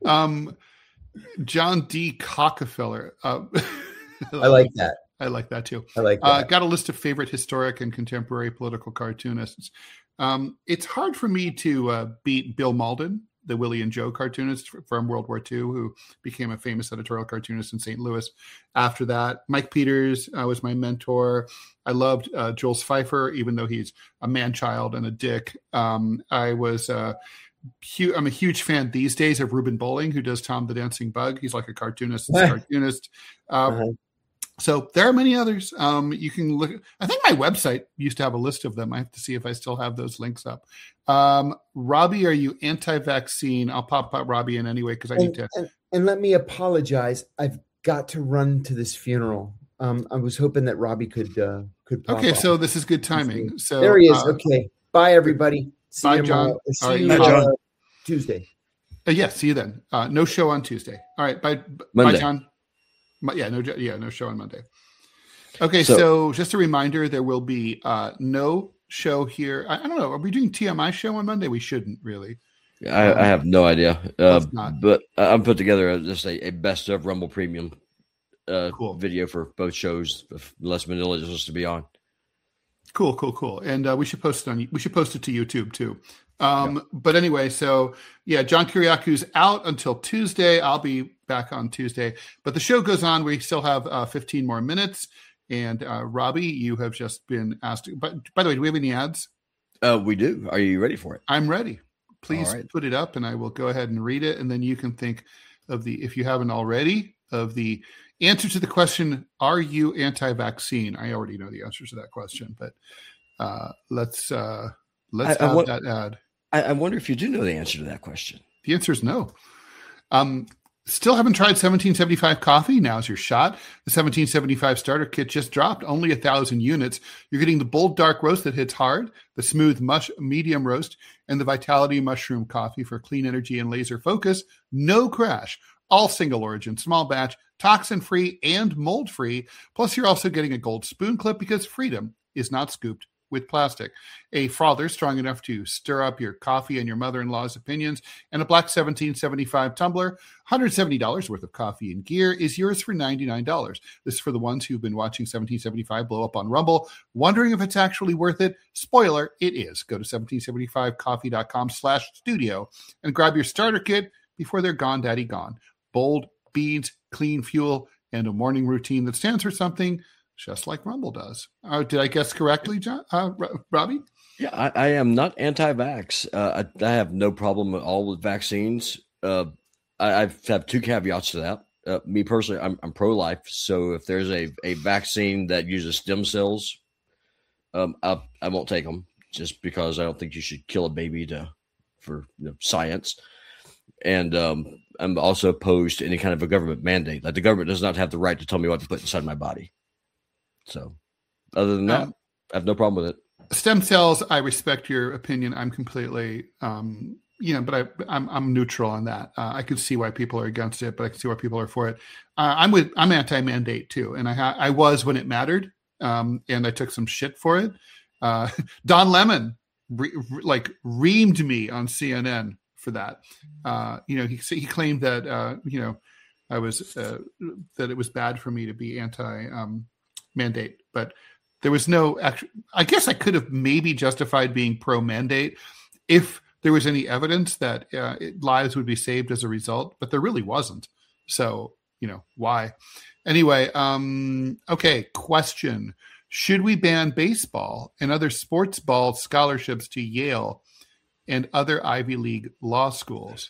John D. Cockefeller. I like that. I like that too. I like that. Got a list of favorite historic and contemporary political cartoonists. It's hard for me to beat Bill Malden, the Willie and Joe cartoonist from World War II, who became a famous editorial cartoonist in St. Louis. After that, Mike Peters was my mentor. I loved Jules Pfeiffer, even though he's a man-child and a dick. I'm a huge fan these days of Reuben Bowling, who does Tom the Dancing Bug. He's like a cartoonist. So there are many others. You can look. I think my website used to have a list of them. I have to see if I still have those links up. Robbie, are you anti-vaccine? I'll pop Robbie in anyway because I need to. And let me apologize. I've got to run to this funeral. I was hoping that Robbie could pop Okay, off. So this is good timing. So there he is. Okay, bye everybody. Bye, John. See you John. Tuesday. Yeah, see you then. No show on Tuesday. All right, bye, John. No show on Monday. Okay, so just a reminder, there will be no show here. I don't know. Are we doing TMI show on Monday? We shouldn't really. I have no idea. But I'm put together just a best of Rumble Premium video for both shows, unless Manila just wants to be on. Cool. And we should post it to YouTube too. But anyway, so yeah, John Kiriaku's out until Tuesday. I'll be back on Tuesday, but the show goes on. We still have 15 more minutes. And Robbie, you have just been asked. But by the way, do we have any ads? We do. Are you ready for it? I'm ready. Please put it up, and I will go ahead and read it. And then you can think of if you haven't already, of the answer to the question: are you anti-vaccine? I already know the answer to that question, but let's have that ad. I wonder if you do know the answer to that question. The answer is no. Still haven't tried 1775 coffee? Now's your shot. The 1775 starter kit just dropped, only 1,000 units. You're getting the bold dark roast that hits hard, the smooth medium roast, and the Vitality mushroom coffee for clean energy and laser focus. No crash. All single origin, small batch, toxin-free, and mold-free. Plus, you're also getting a gold spoon clip because freedom is not scooped with plastic, a frother strong enough to stir up your coffee and your mother-in-law's opinions, and a black 1775 tumbler. $170 worth of coffee and gear is yours for $99. This is for the ones who've been watching 1775 blow up on Rumble, wondering if it's actually worth it. Spoiler, it is. Go to 1775coffee.com/studio and grab your starter kit before they're gone, daddy gone. Bold beans, clean fuel, and a morning routine that stands for something just like Rumble does. Did I guess correctly, John? Robbie? Yeah, I am not anti-vax. I have no problem at all with vaccines. I have two caveats to that. Me personally, I'm pro-life. So if there's a vaccine that uses stem cells, I won't take them. just because I don't think you should kill a baby for science. And I'm also opposed to any kind of a government mandate. Like the government does not have the right to tell me what to put inside my body. So other than that, I have no problem with it. Stem cells, I respect your opinion. I'm completely, but I'm neutral on that. I could see why people are against it, but I can see why people are for it. I'm anti-mandate too, and I was when it mattered, and I took some shit for it. Don Lemon reamed me on CNN for that. He claimed that I was that it was bad for me to be anti-mandate, but there was no actual. I guess I could have maybe justified being pro-mandate if there was any evidence that lives would be saved as a result, but there really wasn't. So why? Anyway, okay. Question: should we ban baseball and other sports ball scholarships to Yale and other Ivy League law schools?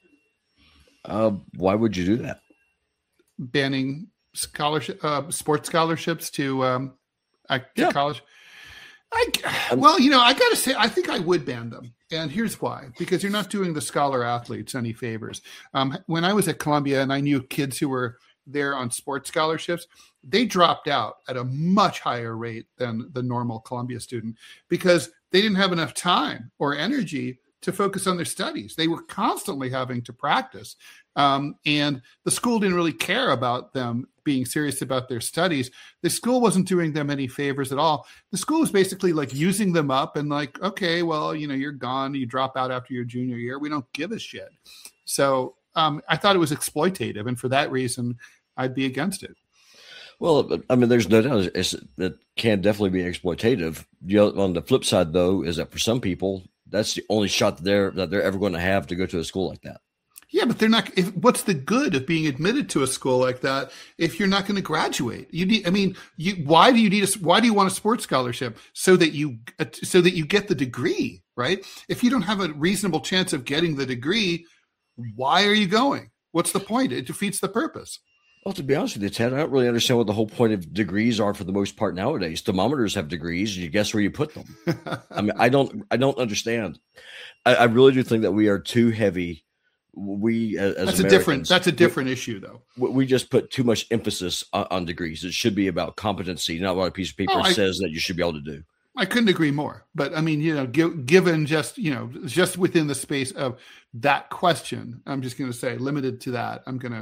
Why would you do that? Banning sports scholarships to college. I got to say, I think I would ban them. And here's why. Because you're not doing the scholar athletes any favors. When I was at Columbia and I knew kids who were there on sports scholarships, they dropped out at a much higher rate than the normal Columbia student because they didn't have enough time or energy to focus on their studies. They were constantly having to practice. And the school didn't really care about them being serious about their studies. The school wasn't doing them any favors at all. The school was basically like using them up and like, okay, well, you're gone. You drop out after your junior year. We don't give a shit. So I thought it was exploitative. And for that reason, I'd be against it. Well, I mean, there's no doubt it can definitely be exploitative. On the flip side, though, is that for some people, that's the only shot that they're ever going to have to go to a school like that. Yeah, but they're not. What's the good of being admitted to a school like that if you're not going to graduate? Why do you want a sports scholarship so that you get the degree, right? If you don't have a reasonable chance of getting the degree, why are you going? What's the point? It defeats the purpose. Well, to be honest with you, Ted, I don't really understand what the whole point of degrees are for the most part nowadays. Thermometers have degrees. You guess where you put them. I mean, I don't understand. I really do think that we are too heavy. We as that's a different issue, though. We just put too much emphasis on degrees. It should be about competency, not what a piece of paper says that you should be able to do. I couldn't agree more. But I mean, given just within the space of that question, I'm just going to say limited to that. I'm going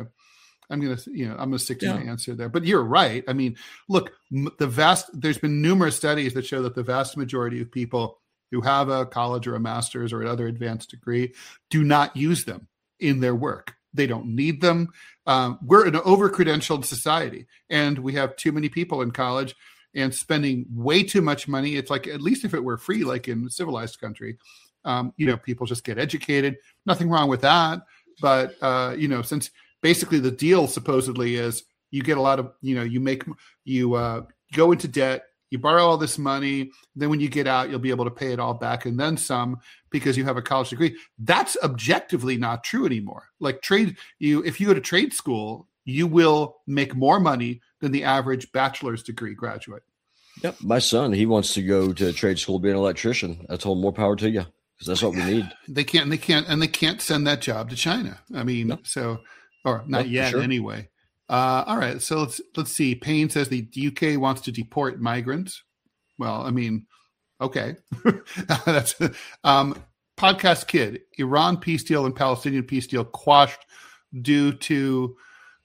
to stick to my answer there. But you're right. I mean, look, there's been numerous studies that show that the vast majority of people who have a college or a master's or another advanced degree do not use them in their work. They don't need them. We're an over-credentialed society, and we have too many people in college and spending way too much money. It's like, at least if it were free, like in a civilized country, people just get educated. Nothing wrong with that. But, since basically the deal supposedly is you get a lot of, you go into debt, you borrow all this money, then when you get out, you'll be able to pay it all back and then some because you have a college degree. That's objectively not true anymore. Like if you go to trade school, you will make more money than the average bachelor's degree graduate. Yep. My son, he wants to go to trade school, be an electrician. I told him more power to you because that's what we need. They can't send that job to China. I mean, or not yet anyway. All right, so let's see. Payne says the UK wants to deport migrants. Well, I mean, okay. That's Podcast Kid. Iran peace deal and Palestinian peace deal quashed due to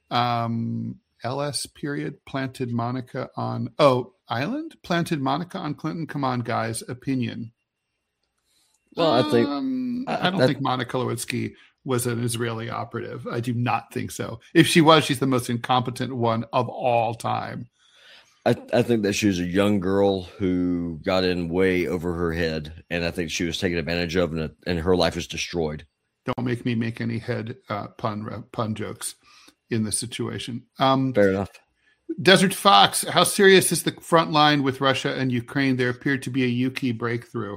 LS period planted Monica on Island planted Monica on Clinton. Come on, guys. Opinion. Well, I think I don't think Monica Lewinsky was an Israeli operative. I do not think so. If she was, she's the most incompetent one of all time. I think that she was a young girl who got in way over her head, and I think she was taken advantage of, and her life was destroyed. Don't make me make any head pun jokes in this situation. Fair enough. Desert Fox, how serious is the front line with Russia and Ukraine? There appeared to be a Yuki breakthrough.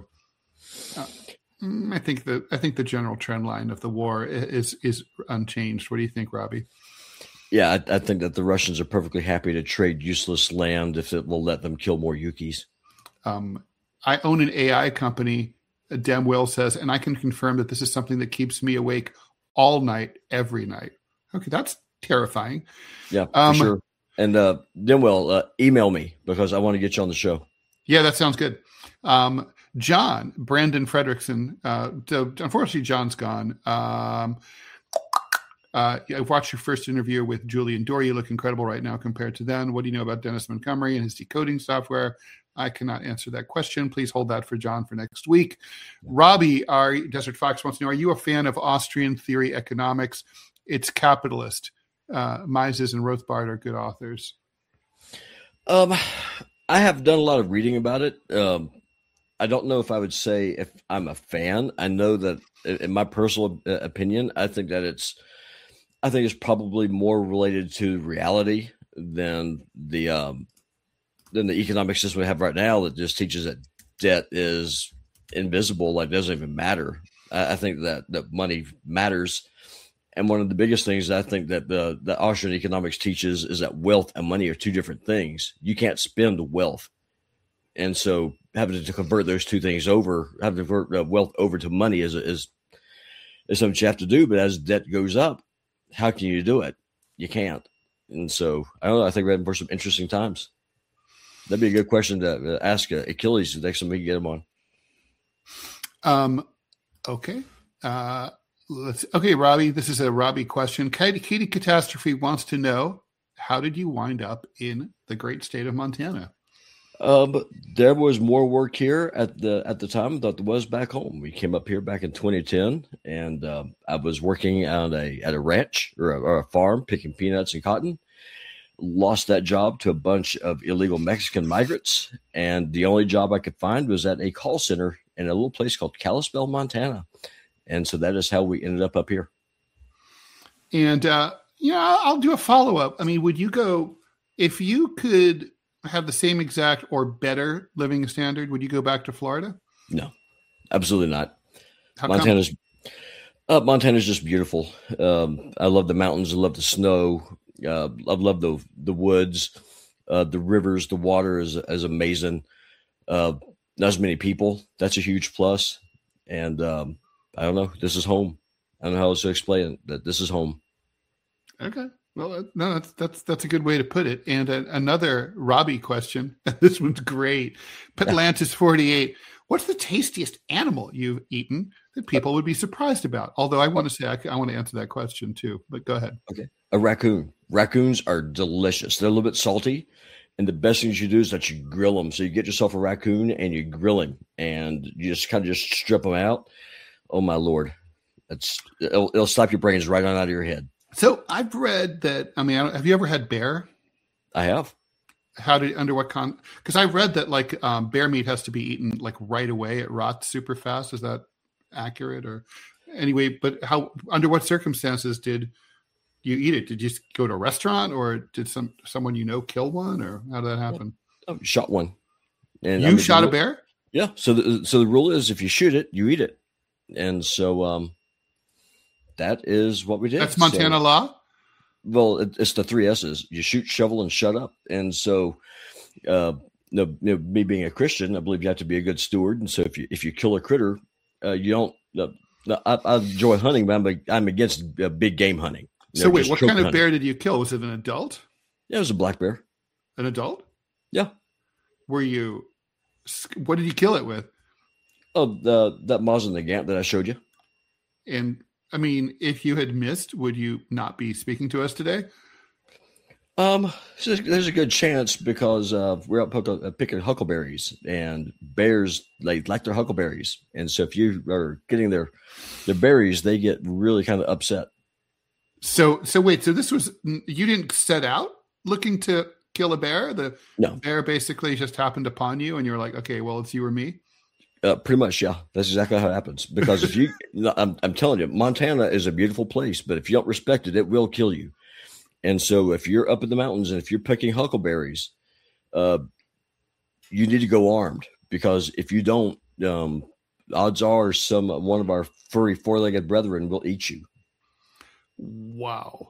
I think the general trend line of the war is unchanged. What do you think, Robbie? Yeah, I think that the Russians are perfectly happy to trade useless land if it will let them kill more Yukis. I own an AI company, Dem Will says, and I can confirm that this is something that keeps me awake all night, every night. Okay, that's terrifying. Yeah, for sure. And Dem Will, email me because I want to get you on the show. Yeah, that sounds good. John, Brandon Fredrickson, unfortunately, John's gone. I watched your first interview with Julian Dore. You look incredible right now compared to then. What do you know about Dennis Montgomery and his decoding software? I cannot answer that question. Please hold that for John for next week. Robbie, our Desert Fox wants to know, are you a fan of Austrian theory economics? It's capitalist. Mises and Rothbard are good authors. I have done a lot of reading about it. I don't know if I would say if I'm a fan. I know that in my personal opinion, I think it's probably more related to reality than the economic system we have right now that just teaches that debt is invisible, like it doesn't even matter. I think that money matters. And one of the biggest things I think that the Austrian economics teaches is that wealth and money are two different things. You can't spend wealth. And so having to convert those two things over, having to convert wealth over to money is something you have to do. But as debt goes up, how can you do it? You can't. And so I don't know. I think we're heading for some interesting times. That'd be a good question to ask Achilles the next time we can get him on. Okay. Okay, Robbie, this is a Robbie question. Katie Catastrophe wants to know, how did you wind up in the great state of Montana? There was more work here at the time than there was back home. We came up here back in 2010, and I was working at a ranch or a farm picking peanuts and cotton. Lost that job to a bunch of illegal Mexican migrants, and the only job I could find was at a call center in a little place called Kalispell, Montana. And so that is how we ended up here. And, I'll do a follow-up. I mean, would you go, if you could have the same exact or better living standard, would you go back to Florida? No, absolutely not. How Montana's just beautiful. I love the mountains. I love the snow. I love the woods, the rivers, the water is amazing. Not as many people. That's a huge plus. And, I don't know. This is home. I don't know how else to explain it, that this is home. Okay. Well, no, that's a good way to put it. And another Robbie question. This one's great. Petlantis 48. What's the tastiest animal you've eaten that people would be surprised about? Although I want to say I want to answer that question too. But go ahead. Okay. A raccoon. Raccoons are delicious. They're a little bit salty. And the best thing you do is that you grill them. So you get yourself a raccoon and you grill him. And you just kind of just strip them out. Oh my Lord, it'll slap your brains right on out of your head. So I've read that. I mean, have you ever had bear? I have. Under what because I've read that like bear meat has to be eaten like right away. It rots super fast. Is that accurate or anyway? But under what circumstances did you eat it? Did you go to a restaurant or did someone kill one or how did that happen? I shot one. And you shot a bear? Yeah. So the rule is if you shoot it, you eat it. And so that is what we did. That's Montana law? Well, it's the 3 S's. You shoot, shovel, and shut up. And so me being a Christian, I believe you have to be a good steward. And so if you kill a critter, you don't I enjoy hunting, but I'm against big game hunting. So wait, what kind of bear did you kill? Was it an adult? Yeah, it was a black bear. An adult? Yeah. What did you kill it with? Oh, that Mosin Nagant that I showed you. And I mean, if you had missed, would you not be speaking to us today? So there's a good chance because we're out picking huckleberries, and bears like their huckleberries, and so if you are getting their berries, they get really kind of upset. So wait, so this was you didn't set out looking to kill a bear? No. Bear basically just happened upon you, and you're like, okay, well, it's you or me. Pretty much, yeah. That's exactly how it happens. Because if you, I'm telling you, Montana is a beautiful place, but if you don't respect it, it will kill you. And so, if you're up in the mountains and if you're picking huckleberries, you need to go armed because if you don't, odds are one of our furry 4-legged brethren will eat you. Wow.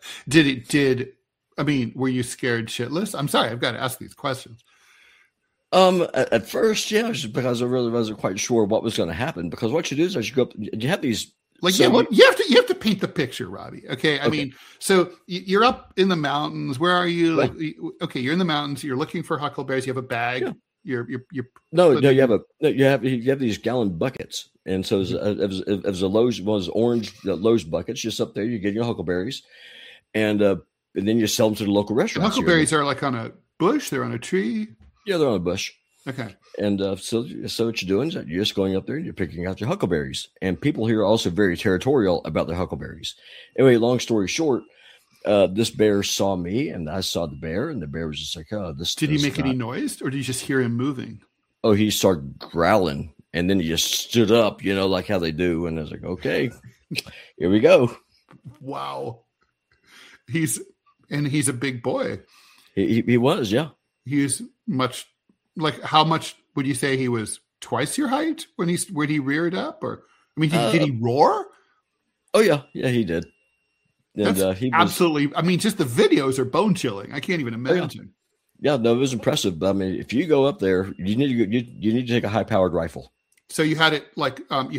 Were you scared shitless? I'm sorry, I've got to ask these questions. At first, yeah, just because I really wasn't quite sure what was going to happen. Because what you do is you go up, you have these like, so you have to paint the picture, Robbie. Okay, I mean, so you're up in the mountains. Where are you? Like, okay, you're in the mountains. You're looking for huckleberries. You have a bag. Yeah. You're you have these gallon buckets, and so it was a Lowe's orange Lowe's buckets just up there. You get your huckleberries, and then you sell them to the local restaurants. The huckleberries are like on a bush. They're on a tree. Yeah, they're on a bush. Okay. And so what you're doing is that you're just going up there and you're picking out your huckleberries. And people here are also very territorial about their huckleberries. Anyway, long story short, this bear saw me and I saw the bear, and the bear was just like, "Oh, this." Did he make any noise, or did you just hear him moving? Oh, he started growling, and then he just stood up, like how they do. And I was like, "Okay, here we go." Wow. He's a big boy. He was, yeah. He's much. Like, how much would you say he was? Twice your height when he reared up? Or, I mean, did he roar? Oh yeah, he did. And he was, absolutely. I mean, just the videos are bone chilling. I can't even imagine. Yeah, no, it was impressive. But I mean, if you go up there, you need to take a high powered rifle. So you had it like on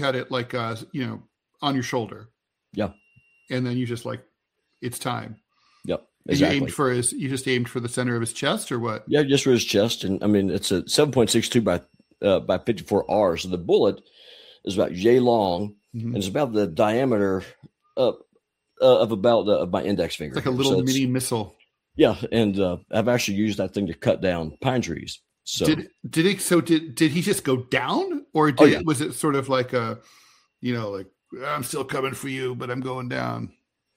your shoulder. Yeah, and then you just it's time. Yep. Exactly. You just aimed for the center of his chest, or what? Yeah, just for his chest. And I mean, it's a 7.62 by 54 R. So the bullet is about yay long, and it's about the diameter of about my index finger. It's like a little mini missile. Yeah, and I've actually used that thing to cut down pine trees. So did he just go down, or was it sort of like a, like, I'm still coming for you, but I'm going down?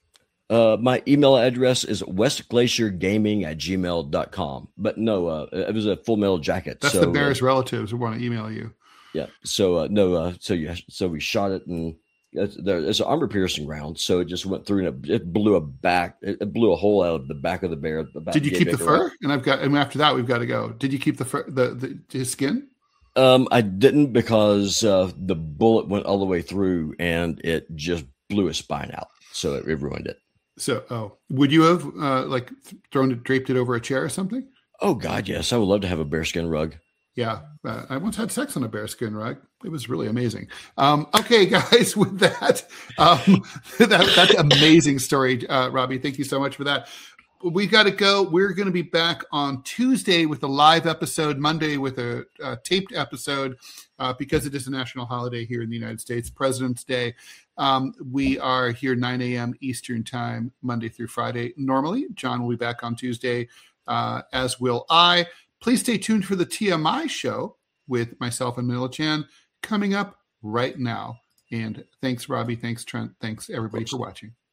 My email address is westglaciergaming@gmail.com. But no, it was a Full Metal Jacket. That's the bear's relatives who want to email you. Yeah. So so we shot it, and it's an armor piercing round. So it just went through, and it blew a hole out of the back of the bear. Did you keep the fur? And after that, we've got to go. Did you keep the fur, his skin? I didn't, because the bullet went all the way through, and it just blew his spine out. So it ruined it. So, would you have draped it over a chair or something? Oh God, yes. I would love to have a bearskin rug. Yeah. I once had sex on a bearskin rug. It was really amazing. Okay, guys, with that, that's an amazing story. Robbie, thank you so much for that. We got to go. We're going to be back on Tuesday with a live episode, Monday with a taped episode, because it is a national holiday here in the United States, President's Day. We are here 9 a.m. Eastern time, Monday through Friday. Normally, John will be back on Tuesday, as will I. Please stay tuned for the TMI show with myself and Manila Chan coming up right now. And thanks, Robbie. Thanks, Trent. Thanks, everybody, for watching.